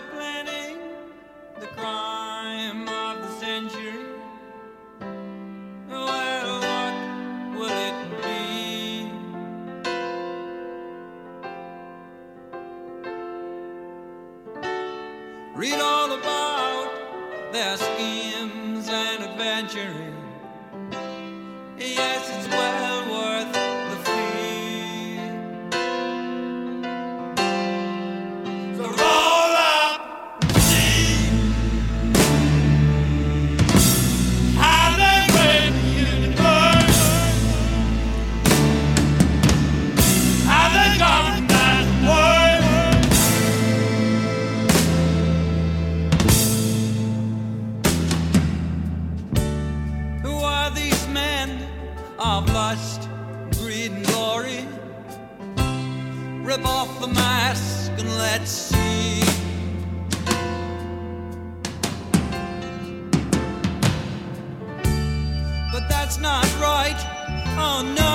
planning the crime of the century? Well, what will it be? Read all about their schemes and adventuring. Yes, it's well worth the fee. So roll up, see how they break the universe, how they govern that world. Who are these men of lust, greed and glory? Rip off the mask and let's see. But that's not right, oh no.